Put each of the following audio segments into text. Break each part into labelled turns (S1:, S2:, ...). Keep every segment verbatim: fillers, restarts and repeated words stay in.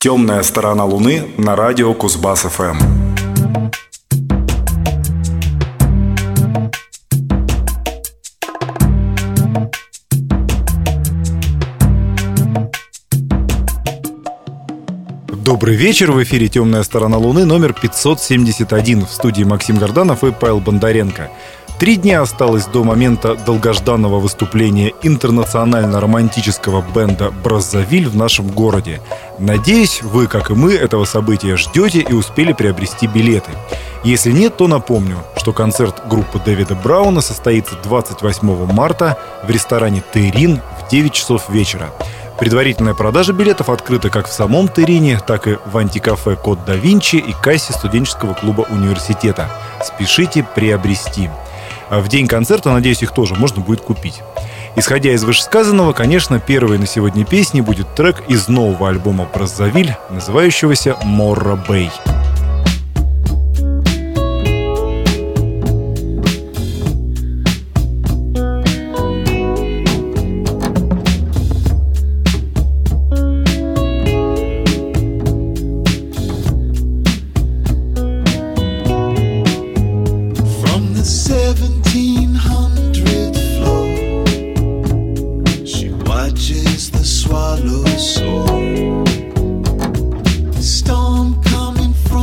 S1: «Темная сторона Луны» на радио Кузбасс-ФМ.
S2: Добрый вечер, в эфире «Темная сторона Луны» номер пятьсот семьдесят один. В студии Максим Горданов и Павел Бондаренко. Три дня осталось до момента долгожданного выступления интернационально-романтического бенда «Браззавиль» в нашем городе. Надеюсь, вы, как и мы, этого события ждете и успели приобрести билеты. Если нет, то напомню, что концерт группы Дэвида Брауна состоится двадцать восьмого марта в ресторане «Террин» в девять часов вечера. Предварительная продажа билетов открыта как в самом Террине, так и в антикафе «Код да Винчи» и кассе студенческого клуба университета. Спешите приобрести. В день концерта, надеюсь, их тоже можно будет купить. Исходя из вышесказанного, конечно, первой на сегодня песней будет трек из нового альбома «Браззавиль», называющегося «Морро Бэй».
S3: Storm coming.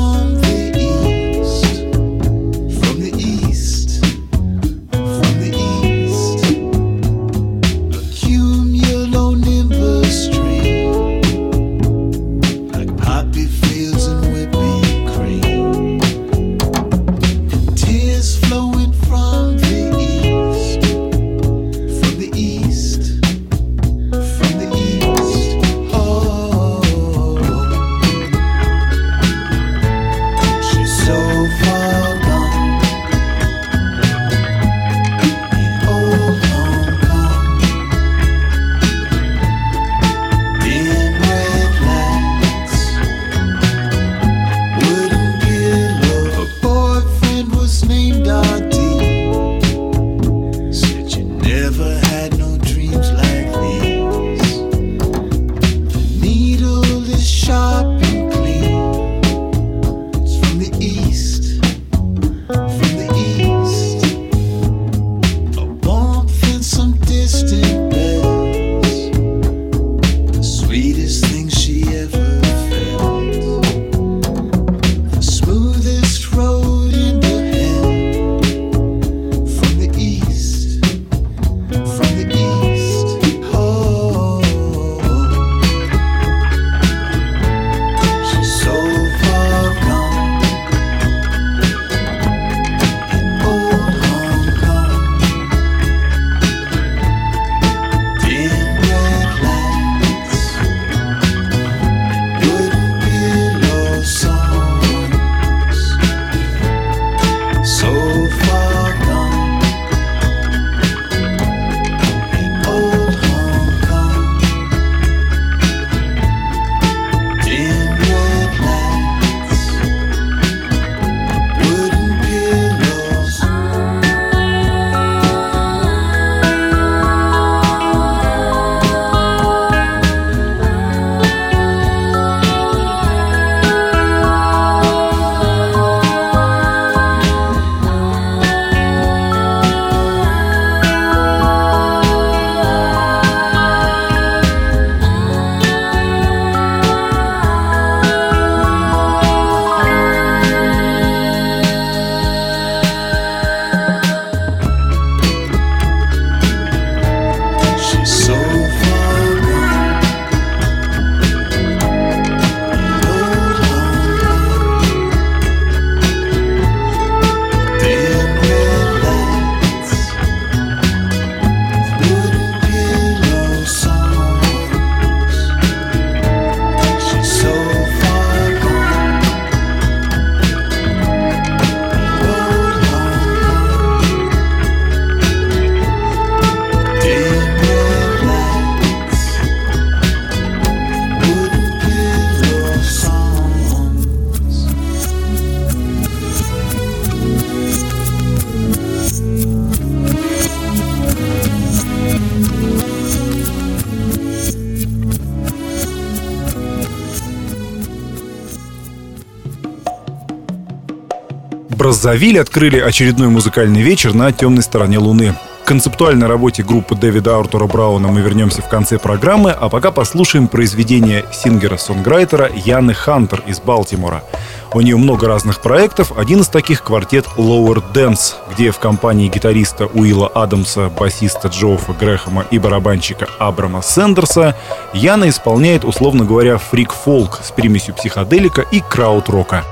S2: Браззавиль открыли очередной музыкальный вечер на темной стороне Луны. К концептуальной работе группы Дэвида Артура Брауна мы вернемся в конце программы, а пока послушаем произведение сингера-сонграйтера Яны Хантер из Балтимора. У нее много разных проектов, один из таких — квартет Lower Dance, где в компании гитариста Уилла Адамса, басиста Джоуфа Грэхэма и барабанщика Абрама Сэндерса Яна исполняет, условно говоря, фрик-фолк с примесью психоделика и крауд-рока.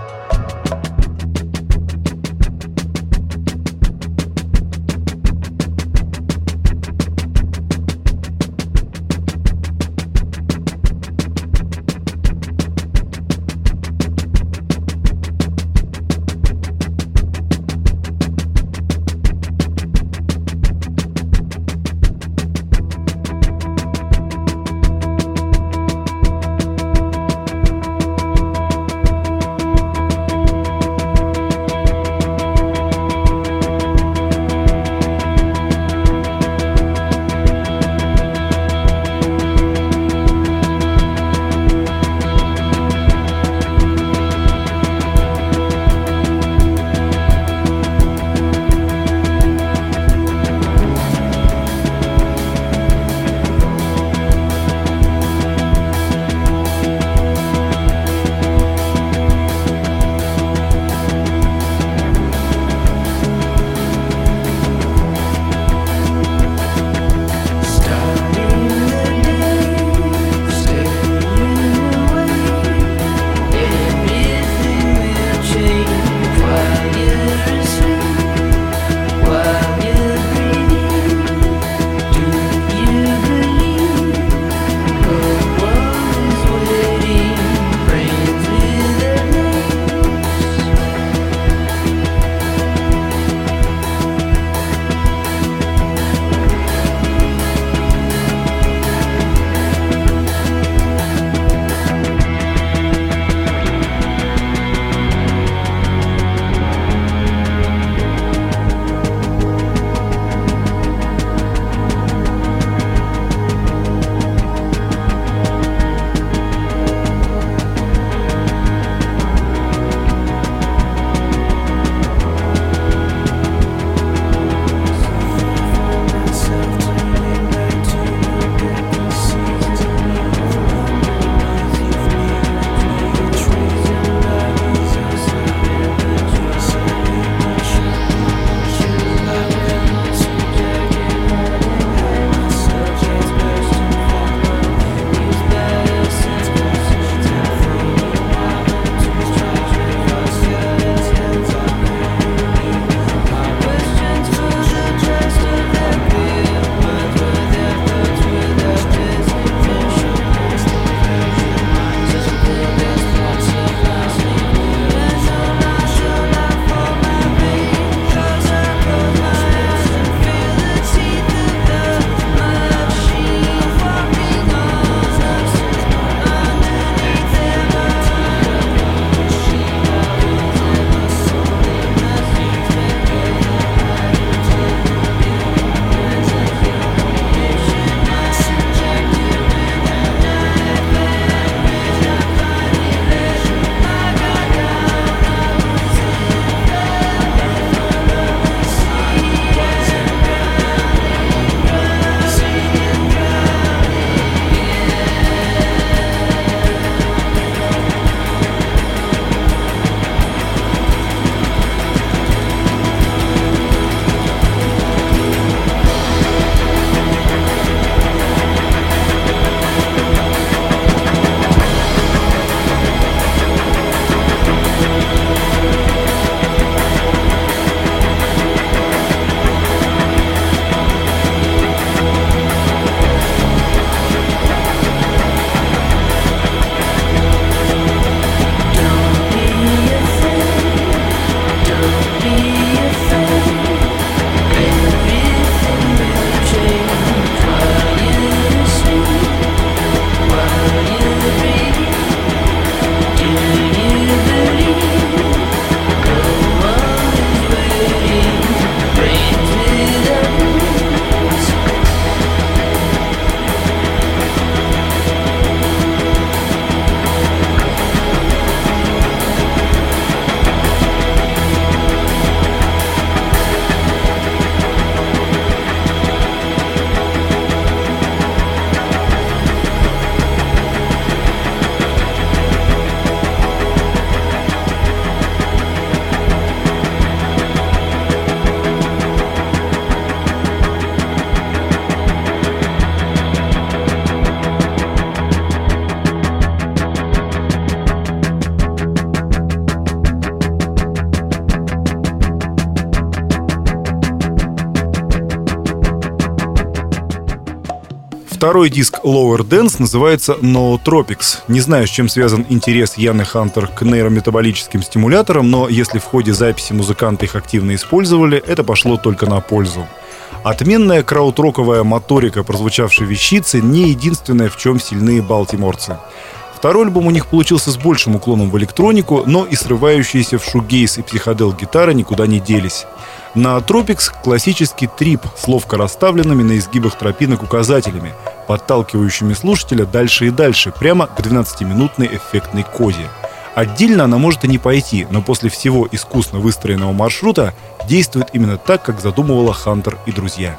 S2: Второй диск Lower Dance называется Nootropics. Не знаю, с чем связан интерес Яны Хантер к нейрометаболическим стимуляторам, но если в ходе записи музыканты их активно использовали, это пошло только на пользу. Отменная краудроковая моторика прозвучавшей вещицы не единственное, в чем сильны балтиморцы. Второй альбом у них получился с большим уклоном в электронику, но и срывающиеся в шугейз и психодел гитары никуда не делись. На Tropics классический трип с ловко расставленными на изгибах тропинок указателями, подталкивающими слушателя дальше и дальше, прямо к двенадцатиминутной эффектной коде. Отдельно она может и не пойти, но после всего искусно выстроенного маршрута действует именно так, как задумывала Хантер и друзья.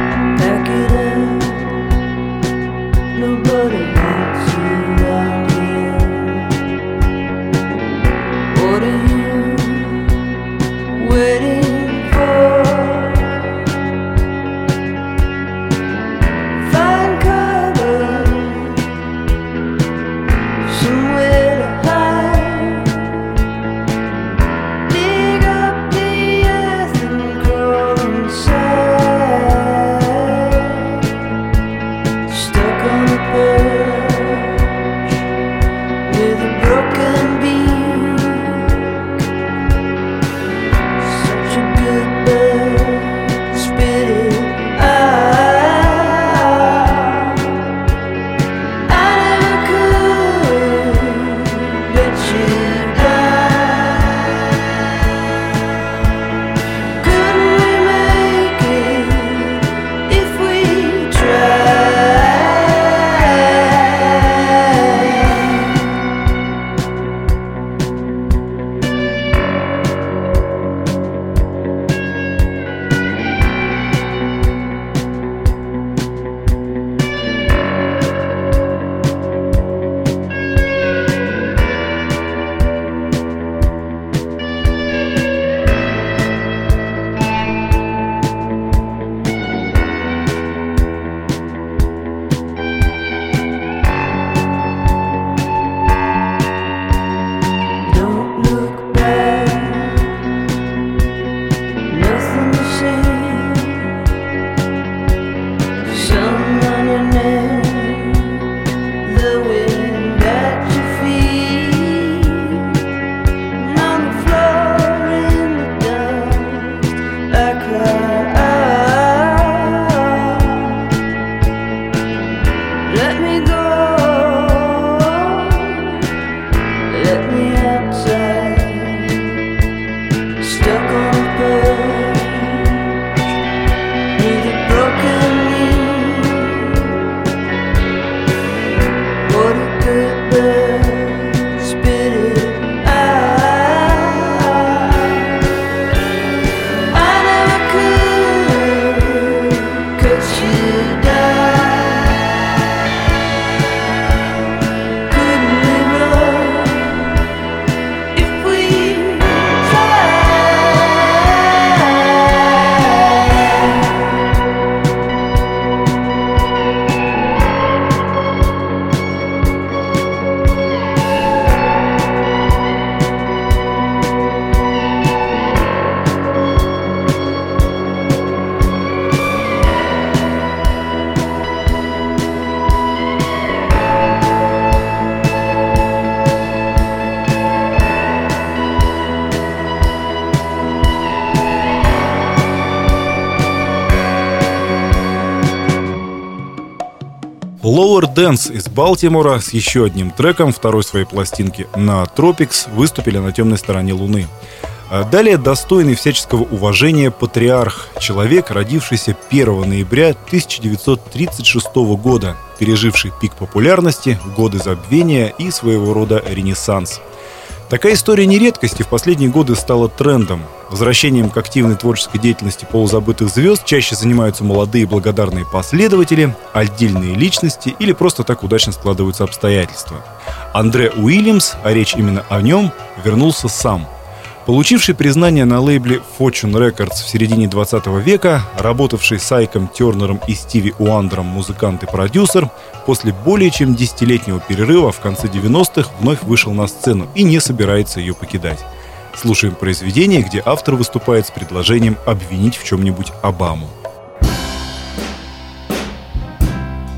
S2: Lower Dance из Балтимора с еще одним треком второй своей пластинки на Tropics выступили на темной стороне Луны. Далее достойный всяческого уважения патриарх, человек, родившийся первого ноября тысяча девятьсот тридцать шестого года, переживший пик популярности, годы забвения и своего рода ренессанс. Такая история не редкость и в последние годы стала трендом. Возвращением к активной творческой деятельности полузабытых звезд чаще занимаются молодые благодарные последователи, отдельные личности или просто так удачно складываются обстоятельства. Андре Уильямс, а речь именно о нем, вернулся сам. Получивший признание на лейбле Fortune Records в середине двадцатого века, работавший с Айком Тернером и Стиви Уандером музыкант и продюсер, после более чем десятилетнего перерыва в конце девяностых вновь вышел на сцену и не собирается ее покидать. Слушаем произведение, где автор выступает с предложением обвинить в чем-нибудь Обаму.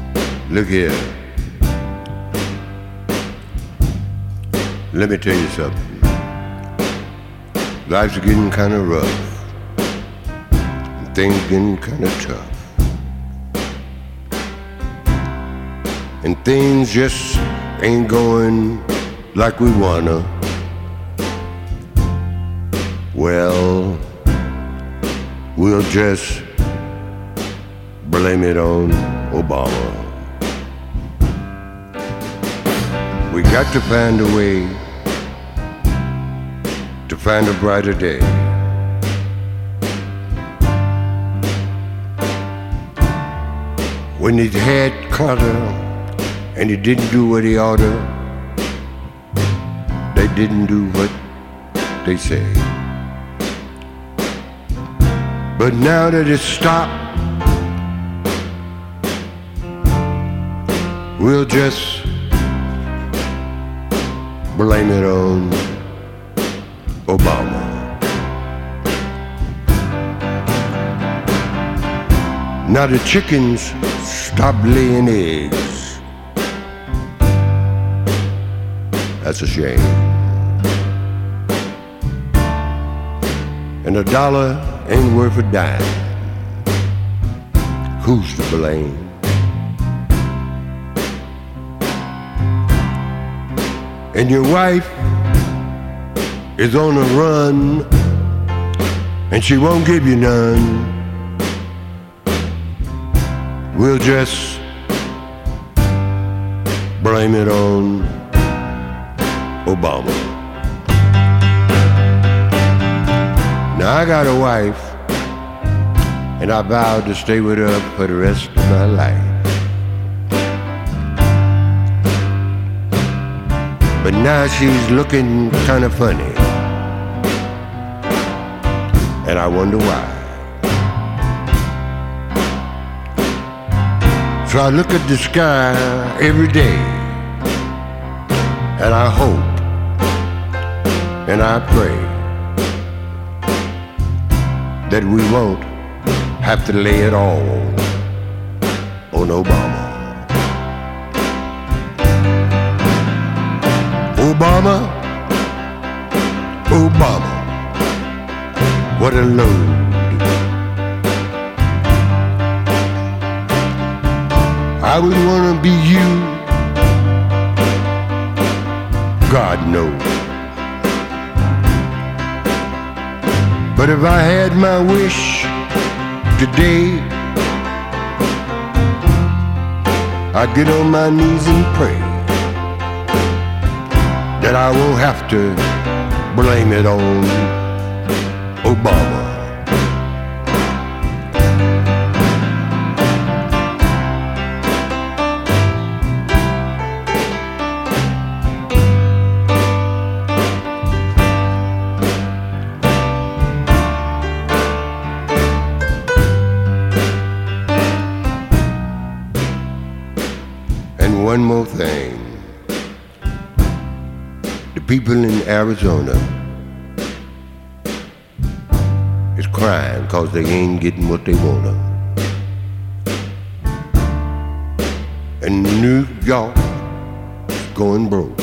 S3: Look here. Let me tell you something. Life's getting kind of rough. Things getting kind of tough. And things just ain't going like we wanna. Well, we'll just blame it on Obama. We got to find a way to find a brighter day. When his head Carter and he didn't do what he oughta, they didn't do what they say. But now that it's stopped, we'll just blame it on Obama. Now the chickens stopped laying eggs. That's a shame. And a dollar ain't worth a dime. Who's to blame? And your wife is on a run, and she won't give you none. We'll just blame it on Obama. Now I got a wife, and I vowed to stay with her for the rest of my life. But now she's looking kind of funny, and I wonder why. So I look at the sky every day, and I hope, and I pray that we won't have to lay it all on Obama. Obama, Obama, what a load. I would want to be you, God knows. But if I had my wish today, I'd get on my knees and pray that I won't have to blame it on Obama. And one more thing. The people in Arizona is crying cause they ain't getting what they wanna. And New York is going broke.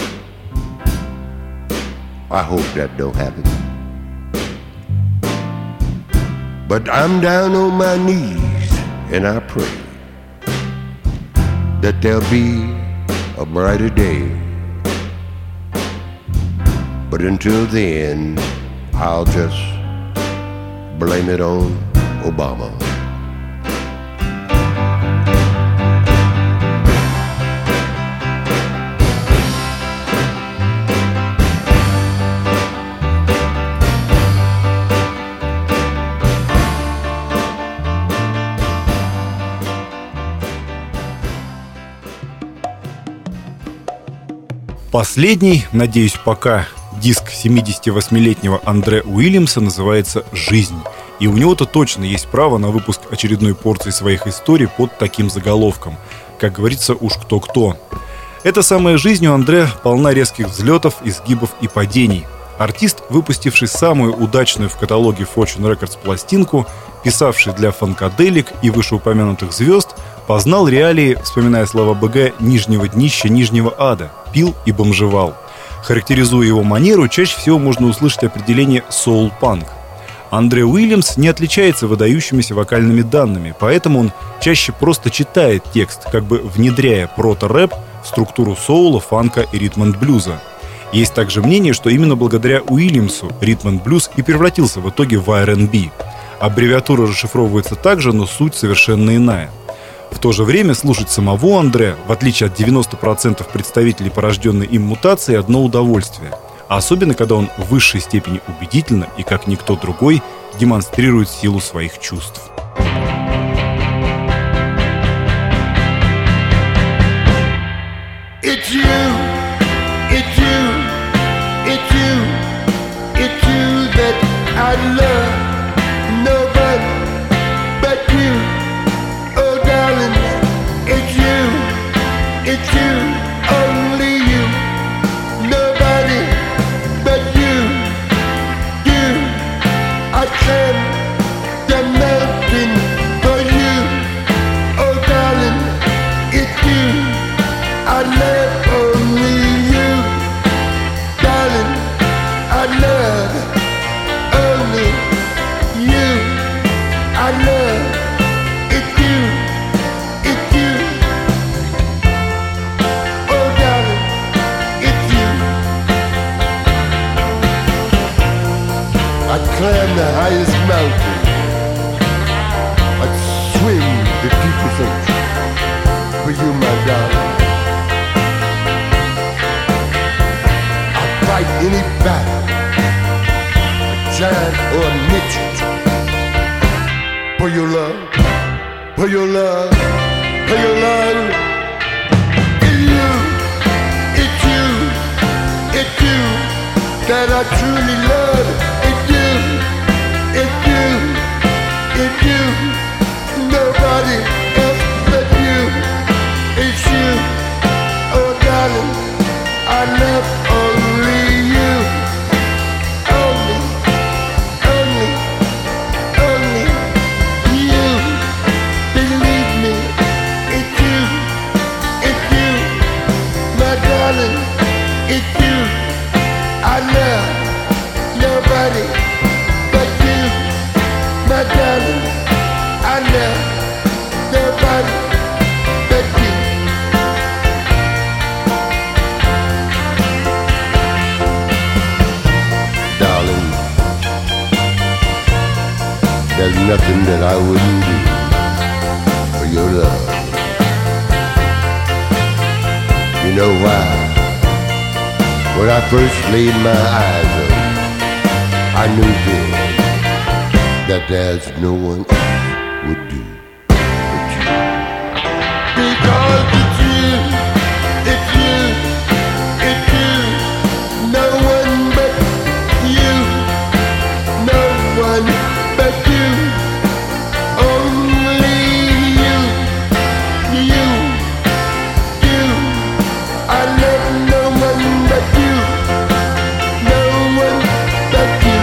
S3: I hope that don't happen. But I'm down on my knees and I pray that there'll be a brighter day. But until then, I'll just blame it on Obama.
S2: Последний, надеюсь, пока диск семидесятивосьмилетнего Андре Уильямса называется «Жизнь». И у него-то точно есть право на выпуск очередной порции своих историй под таким заголовком. Как говорится, уж кто-кто. Эта самая жизнь у Андре полна резких взлетов, изгибов и падений. Артист, выпустивший самую удачную в каталоге Fortune Records пластинку, писавший для фанкаделик и вышеупомянутых звезд, Познал реалии, вспоминая слова БГ, нижнего днища, нижнего ада, пил и бомжевал. Характеризуя его манеру, чаще всего можно услышать определение «соул-панк». Андре Уильямс не отличается выдающимися вокальными данными, поэтому он чаще просто читает текст, как бы внедряя прото-рэп в структуру соула, фанка и ритм-энд-блюза. Есть также мнение, что именно благодаря Уильямсу ритм-энд-блюз и превратился в итоге в ар энд би. Аббревиатура расшифровывается также, но суть совершенно иная. В то же время слушать самого Андре, в отличие от девяноста процентов представителей порожденной им мутации, одно удовольствие. А особенно, когда он в высшей степени убедительно и, как никто другой, демонстрирует силу своих чувств.
S3: It's you, it's you, it's you, it's you that I love, nobody but you, oh darling, it's you, it's you, only you, nobody but you, you, I climbed the mountain for you, oh darling, it's you. I love only you, darling. I love only you. I love it's you, it's you. Oh, darling, it's you. I'd climb the highest mountain. I'd swim the deepest ocean for you, my darling. Fight any battle, a giant or a midget, for your love, for your love, for your love. It's you, it's you, it's you that I truly love. It's you, it's you, it's you, nobody else but you. It's you, oh darling, I love only you, only, only, only you. Believe me, it's you, it's you, my darling, it's you. I love nobody but you, my darling. I love nobody but you. Darling, there's nothing that I wouldn't do for your love. You know why? When I first laid my eyes on you, I knew then that there's no one else would do but you. Because it's you, it's you, it's you, no one but you, no one but you, only you, you, you. I love no one but you, no one but you.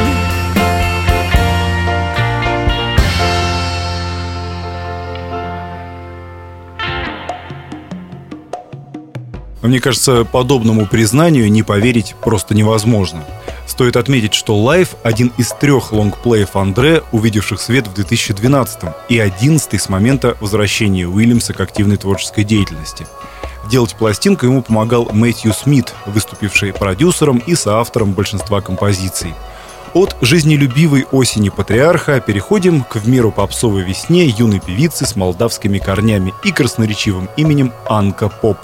S2: Мне кажется, подобному признанию не поверить просто невозможно. Стоит отметить, что «Life» — один из трех лонгплеев Андре, увидевших свет в две тысячи двенадцатом, и одиннадцатый с момента возвращения Уильямса к активной творческой деятельности. Делать пластинку ему помогал Мэтью Смит, выступивший продюсером и соавтором большинства композиций. От жизнелюбивой осени патриарха переходим к в меру попсовой весне юной певицы с молдавскими корнями и красноречивым именем Анка Поп.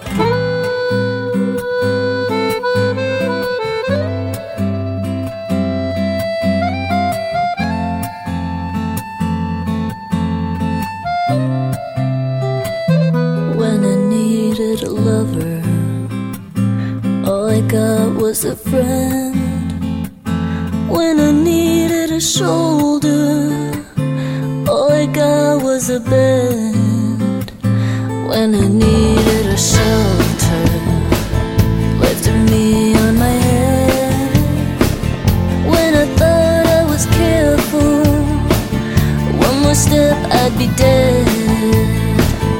S4: Was a friend when I needed a shoulder. All I got was a bed when I needed a shelter. Lifted me on my head when I thought I was careful. One more step, I'd be dead.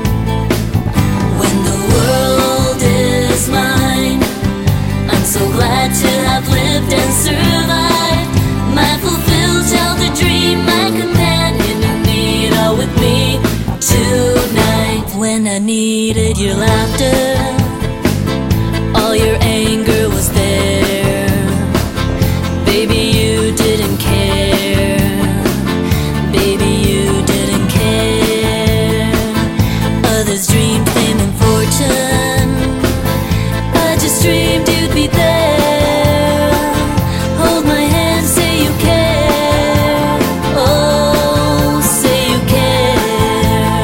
S4: to have lived and survived. My fulfilled childhood dream, my companion in need, all with me tonight. When I needed your laughter, all your anger was there. Baby, you didn't care. Baby, you didn't care. Others dreamed fame and fortune. I just dreamed you'd be there. Hold my hand, say you care. Oh, say you care.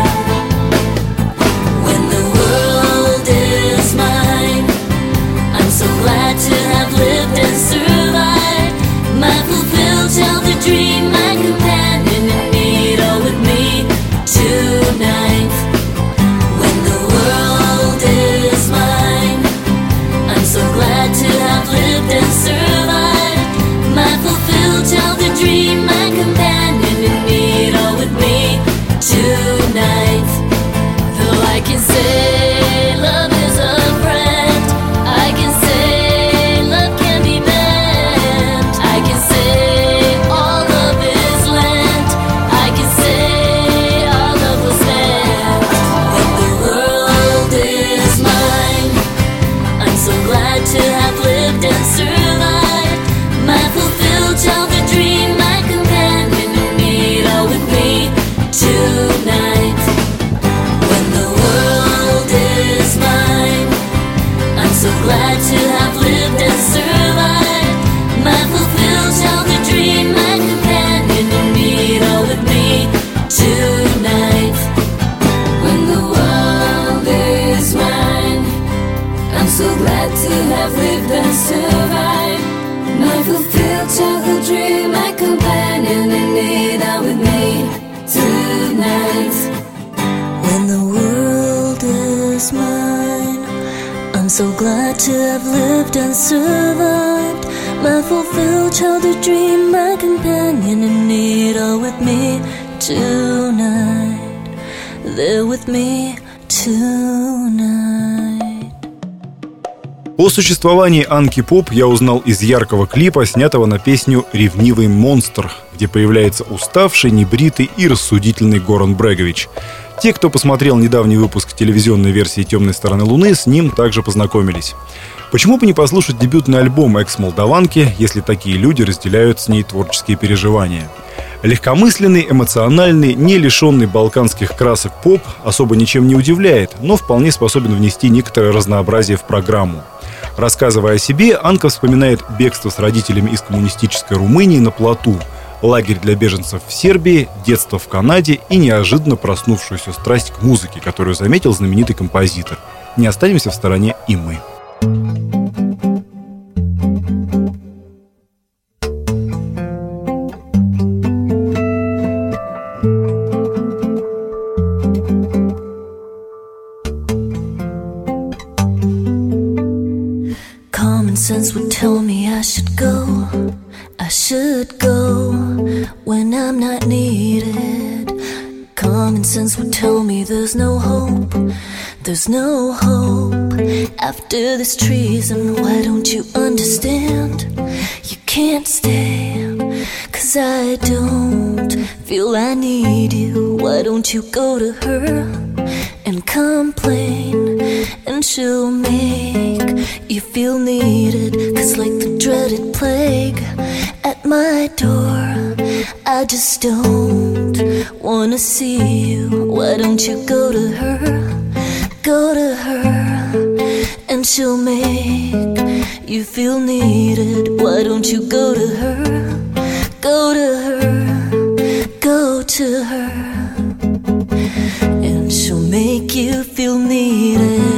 S4: When the world is mine, I'm so glad to have lived and survived. My fulfilled childhood dream, my companion in need, all with me tonight. When the world is mine, I'm so glad to have lived and survived. My fulfilled childhood dream, my companion in need, all with me tonight. Though I can say love is a friend, I can say love can be meant, I can say all love is lent, I can say all love was meant. When the world is mine, I'm so glad to have lived and survived. My fulfilled childhood dream, my companion in need, all with me tonight. When the world is mine, I'm so glad to have lived and survived. My fulfilled childhood dream, my companion in need, all with me tonight. When the world is mine, I'm so glad to have lived and survived. My fulfilled childhood dream, my companion in need, all with me tonight. When the world is mine, I'm so glad to have lived and survived. My fulfilled childhood dream, my companion in need, all with me tonight. They're with me tonight.
S2: О существовании Анки Поп я узнал из яркого клипа, снятого на песню «Ревнивый монстр», где появляется уставший, небритый и рассудительный Горан Брегович. Те, кто посмотрел недавний выпуск телевизионной версии «Темной стороны Луны», с ним также познакомились. Почему бы не послушать дебютный альбом экс-молдаванки, если такие люди разделяют с ней творческие переживания? Легкомысленный, эмоциональный, не лишенный балканских красок поп особо ничем не удивляет, но вполне способен внести некоторое разнообразие в программу. Рассказывая о себе, Анка вспоминает бегство с родителями из коммунистической Румынии на плоту, лагерь для беженцев в Сербии, детство в Канаде и неожиданно проснувшуюся страсть к музыке, которую заметил знаменитый композитор. Не останемся в стороне и мы.
S4: Common sense would tell me I should go, I should go when I'm not needed. Common sense would tell me there's no hope, there's no hope after this treason. Why don't you understand? You can't stay, 'cause I don't feel I need you. Why don't you go to her and complain, and she'll make you feel needed. 'Cause like the dreaded plague at my door, I just don't wanna see you. Why don't you go to her, go to her, and she'll make you feel needed. Why don't you go to her, go to her, go to her, and she'll make you feel needed.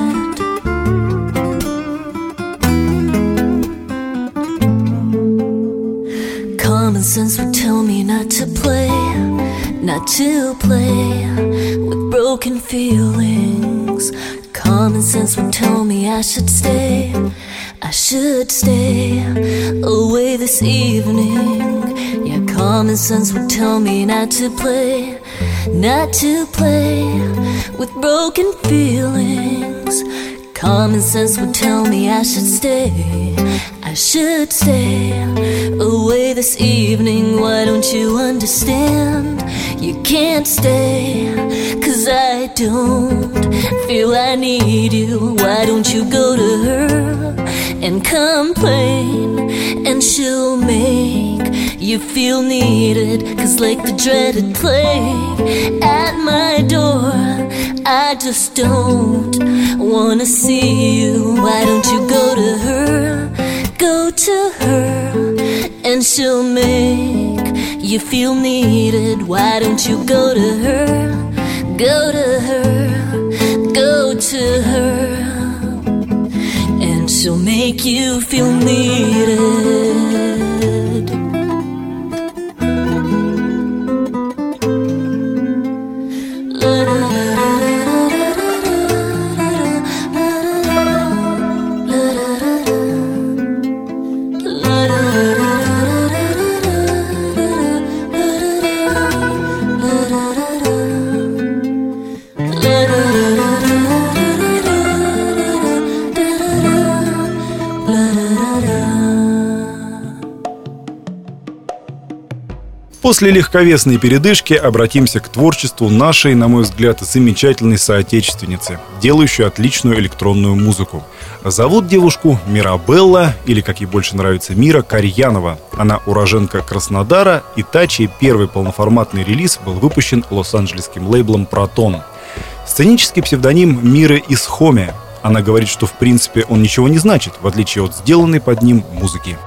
S4: Common sense would tell me not to play, not to play with broken feelings. Common sense would tell me I should stay, I should stay away this evening. Yeah, common sense would tell me not to play, not to play with broken feelings. Common sense would tell me I should stay, I should stay away this evening. Why don't you understand? You can't stay, 'cause I don't feel I need you. Why don't you go to her and complain, and she'll make you feel needed. 'Cause like the dreaded plague at my door, I just don't wanna see you. Why don't you go to her, go to her, and she'll make you feel needed. Why don't you go to her, go to her, go to her, and she'll make you feel needed.
S2: После легковесной передышки обратимся к творчеству нашей, на мой взгляд, замечательной соотечественницы, делающей отличную электронную музыку. Зовут девушку Мирабелла, или, как ей больше нравится, Мира Карьянова. Она уроженка Краснодара, и та, чей первый полноформатный релиз был выпущен лос-анджелесским лейблом «Протон». Сценический псевдоним Миры Исхоме. Она говорит, что в принципе он ничего не значит, в отличие от сделанной под ним музыки.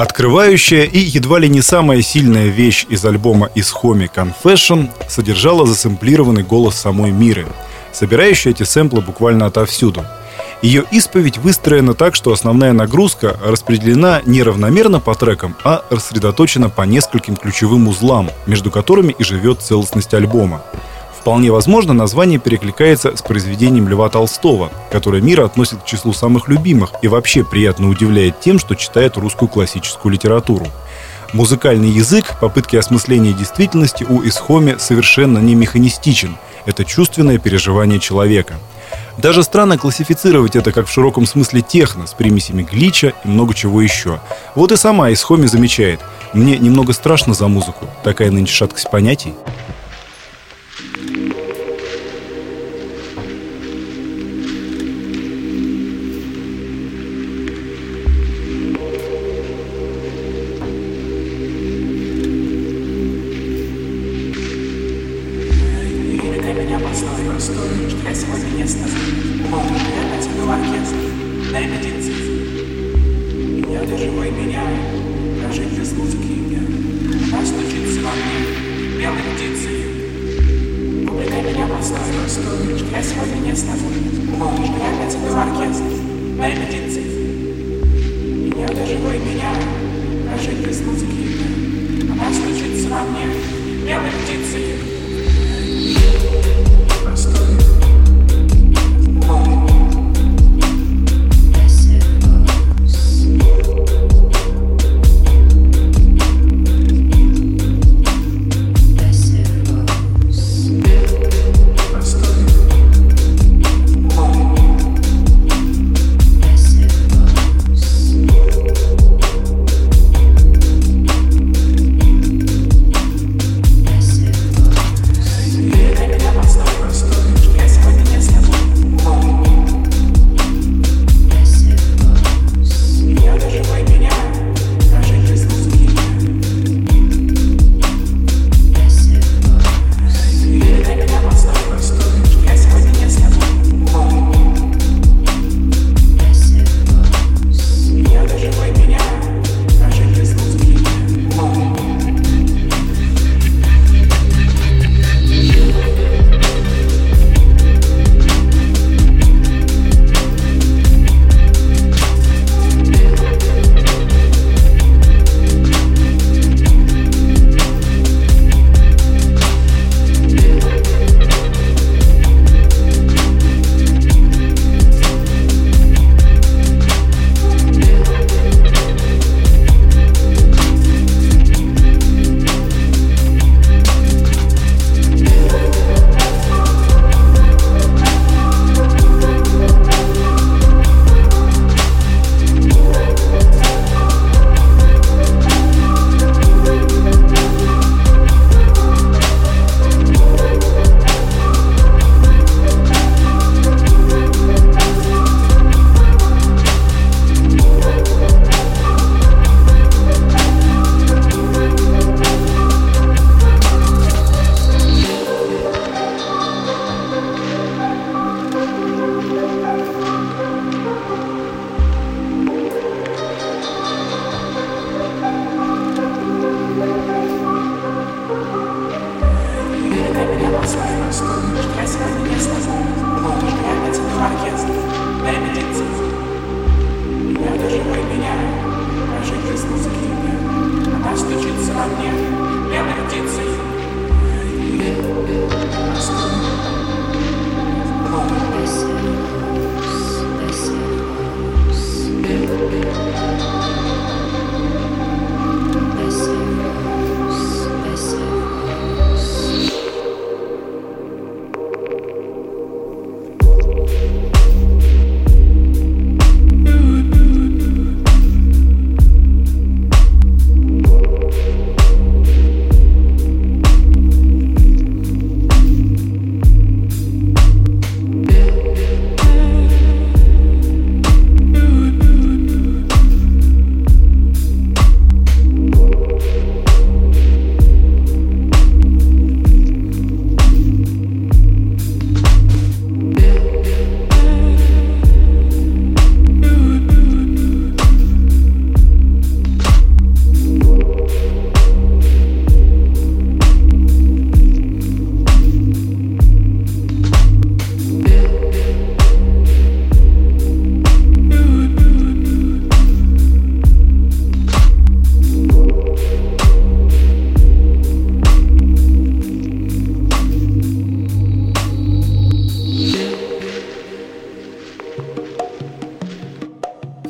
S2: Открывающая и едва ли не самая сильная вещь из альбома Исхоми Confession содержала засэмплированный голос самой Миры, собирающий эти сэмплы буквально отовсюду. Ее исповедь выстроена так, что основная нагрузка распределена не равномерно по трекам, а рассредоточена по нескольким ключевым узлам, между которыми и живет целостность альбома. Вполне возможно, название перекликается с произведением Льва Толстого, которое Мира относит к числу самых любимых и вообще приятно удивляет тем, что читает русскую классическую литературу. Музыкальный язык, попытки осмысления действительности у Исхоми совершенно не механистичен. Это чувственное переживание человека. Даже странно классифицировать это как в широком смысле техно с примесями глича и много чего еще. Вот и сама Исхоми замечает: «Мне немного страшно за музыку, такая нынче шаткость понятий».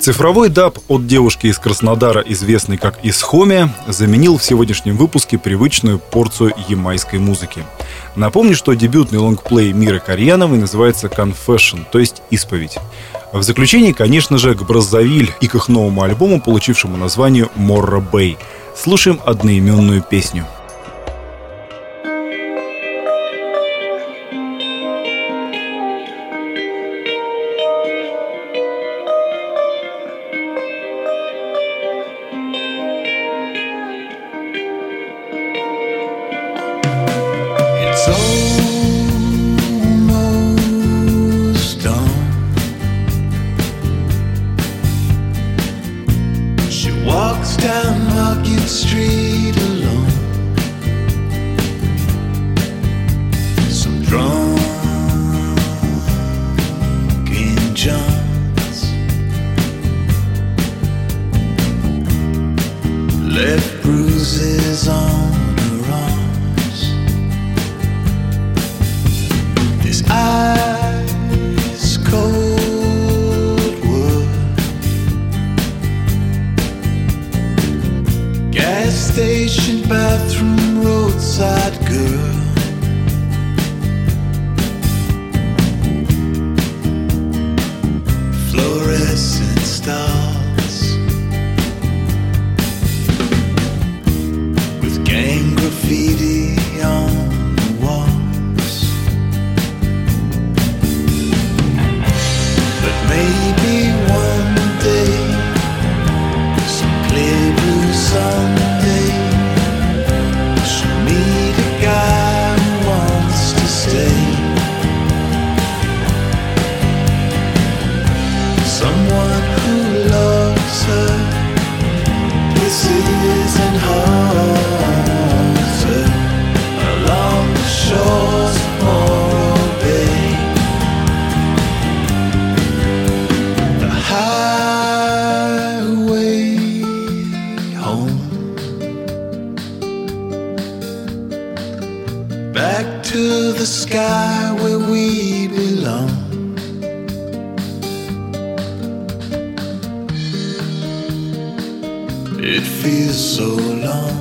S2: Цифровой даб от девушки из Краснодара, известный как Исхоми, заменил в сегодняшнем выпуске привычную порцию ямайской музыки. Напомню, что дебютный лонгплей Миры Карьяновой называется «Confession», то есть «Исповедь». В заключение, конечно же, к Браззавиль и к их новому альбому, получившему название «Морра Бэй». Слушаем одноименную песню.
S5: Left bruises on her arms. This ice cold world. Gas station bathroom roadside girl. Fluorescent stars. Gang graffiti on the walls. But maybe one day, some clear blue Sunday, she'll meet a guy who wants to stay. Someone who loves her. This isn't hard. Shores of Morro Bay, the highway home, back to the sky where we belong. It feels so long.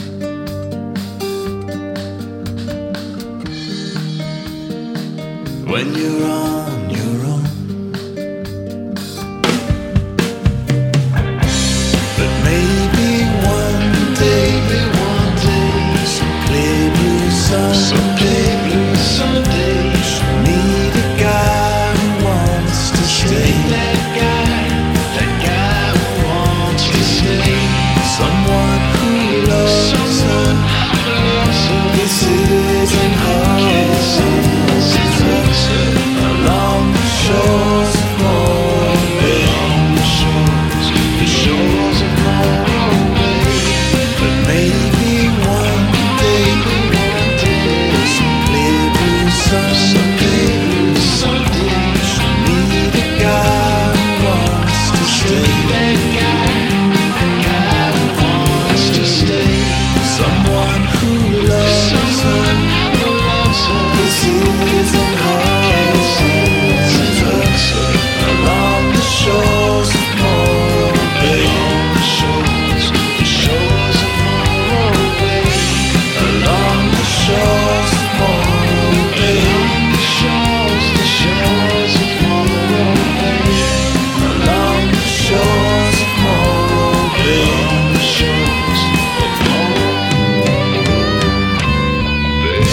S5: When you're on your own. But maybe one day, one day, some clear blue Sunday, some clear blue Sunday, she'll meet a guy who wants to stay. That guy, that guy who wants to stay. Someone who loves her. This isn't hard. Along the shores of Morro Bay, along the shores, the shores of Morro Bay. But maybe one day, one day, some clear blue Sunday, Sunday, she'll meet a guy who wants to stay. That guy, that guy who wants to stay. Someone who loves her. This isn't hard. Along the shores of Morro Bay, along the shores, the shores of Morro Bay, along the shores of Morro Bay, along the shores, the shores of Morro Bay, along the shores of Morro Bay, along the shores of Morro Bay.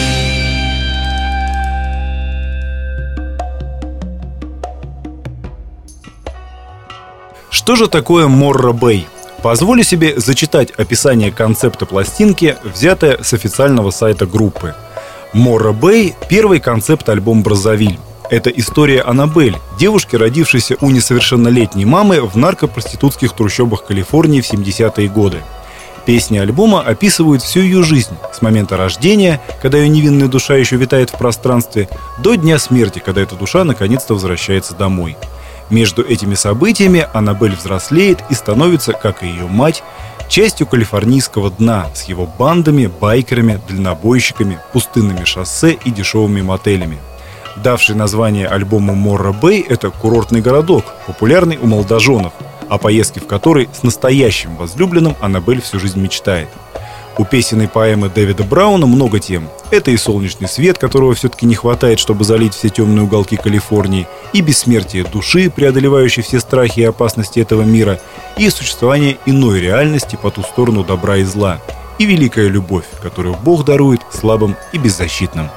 S2: Что же такое Морро Бэй? Позволю себе зачитать описание концепта пластинки, взятое с официального сайта группы. Морро Бэй – первый концепт-альбом Браззавиль. Это история Аннабель, девушки, родившейся у несовершеннолетней мамы в наркопроститутских трущобах Калифорнии в семидесятые годы. Песни альбома описывают всю ее жизнь, с момента рождения, когда ее невинная душа еще витает в пространстве, до дня смерти, когда эта душа наконец-то возвращается домой. Между этими событиями Аннабель взрослеет и становится, как и ее мать, частью калифорнийского дна с его бандами, байкерами, дальнобойщиками, пустынными шоссе и дешевыми мотелями. Давший название альбому Морро-Бэй, это курортный городок, популярный у молодоженов, о поездке в который с настоящим возлюбленным Аннабель всю жизнь мечтает. У песенной поэмы Дэвида Брауна много тем. Это и солнечный свет, которого все-таки не хватает, чтобы залить все темные уголки Калифорнии, и бессмертие души, преодолевающей все страхи и опасности этого мира, и существование иной реальности по ту сторону добра и зла, и великая любовь, которую Бог дарует слабым и беззащитным.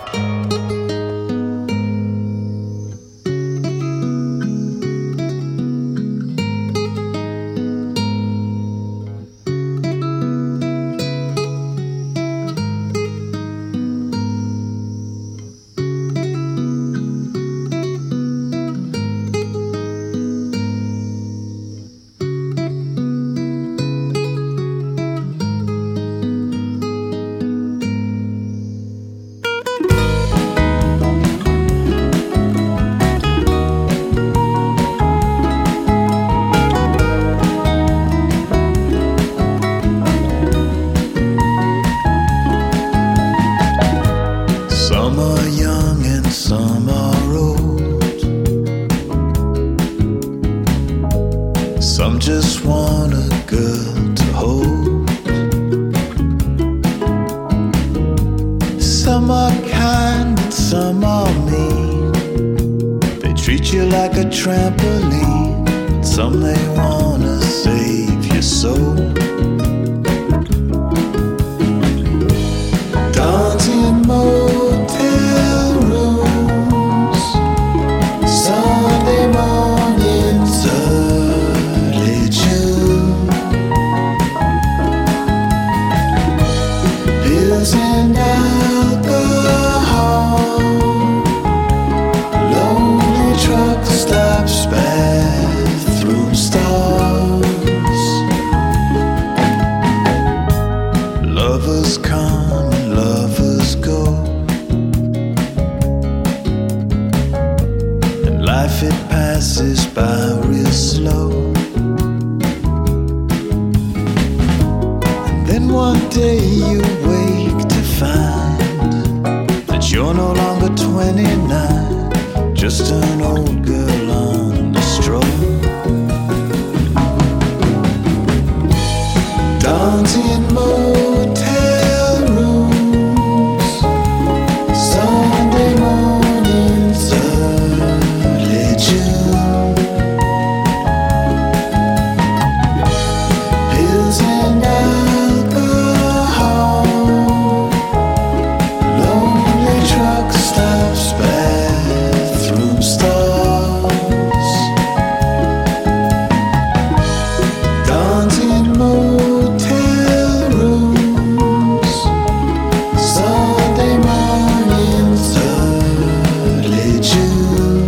S5: Some just want a girl to hold. Some are kind and some are mean. They treat you like a trampoline. Some they wanna save your soul. Dance in motel rooms, Sunday mornings, early June. Pills and alcohol, lonely truck stops, bathroom stalls. Lovers come and lovers go, and life it passes by real slow. And then one day you wake to find that you're no longer twenty-nine, just an old girl on a stroll. Dancing motel rooms, Sunday mornings, early June. Pills and alcohol, lonely truck stops, bathroom stalls. Dancing motel rooms, Sunday mornings, early June.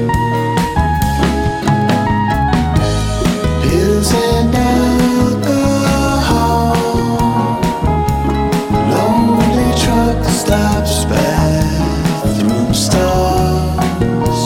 S5: Pills and alcohol, lonely truck stops, bathroom stalls.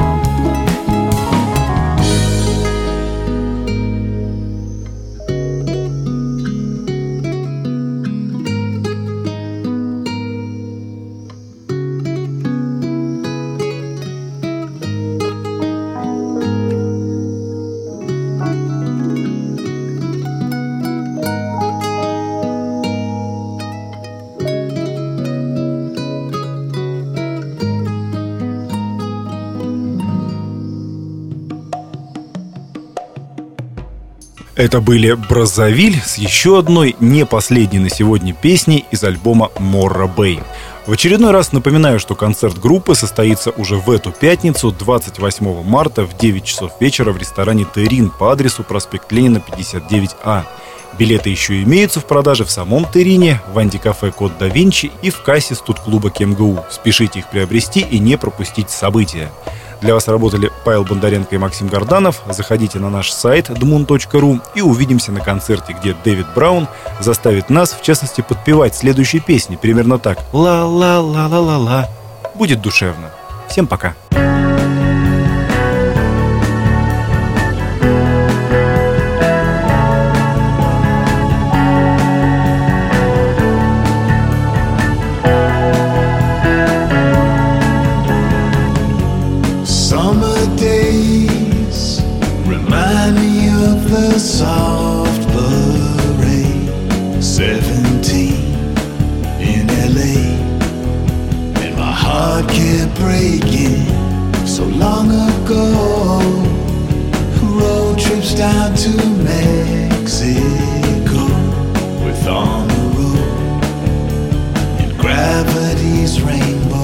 S2: Это были Браззавиль с еще одной, не последней на сегодня песней из альбома Морро-Бэй. В очередной раз напоминаю, что концерт группы состоится уже в эту пятницу, двадцать восьмого марта в девять часов вечера в ресторане «Террин» по адресу проспект Ленина, пятьдесят девять А. Билеты еще имеются в продаже в самом Террине, в антикафе «Код да Винчи» и в кассе студклуба КМГУ. Спешите их приобрести и не пропустить события. Для вас работали Павел Бондаренко и Максим Горданов. Заходите на наш сайт дмун точка ру и увидимся на концерте, где Дэвид Браун заставит нас, в частности, подпевать следующие песни. Примерно так. Ла-ла-ла-ла-ла-ла. Будет душевно. Всем пока.
S5: days remind me of the soft parade. Seventeen in L A, and my heart kept breaking. So long ago, road trips down to Mexico with on the road and gravity's rainbow.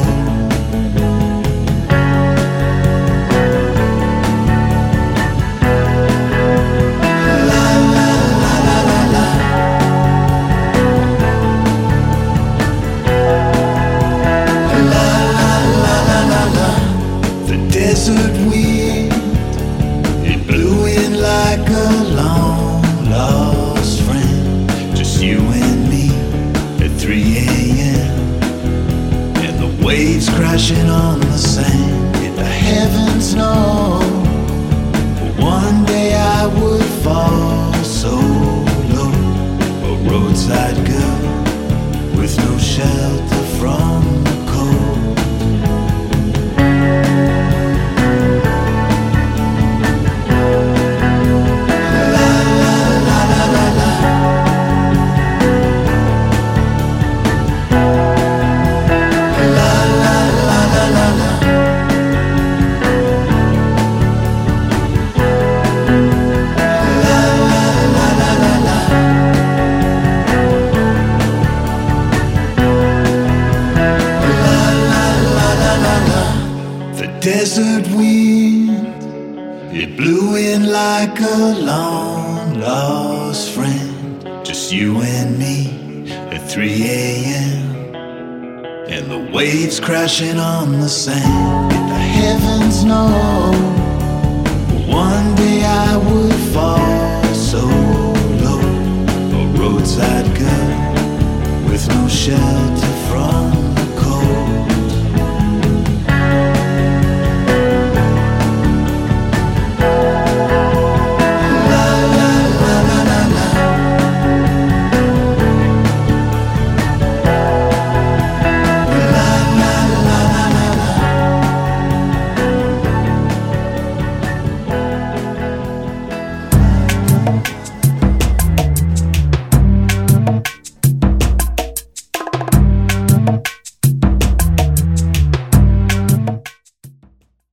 S5: Desert wind, it blew in like a long lost friend. Just you and me at three a.m. and the waves crashing on the sand. Did the heavens know one day I would fall so low? A roadside girl with no shelter from the cold. Desert wind, it blew in like a long lost friend. Just you and me at three a.m. and the waves crashing on the sand. Did the heavens know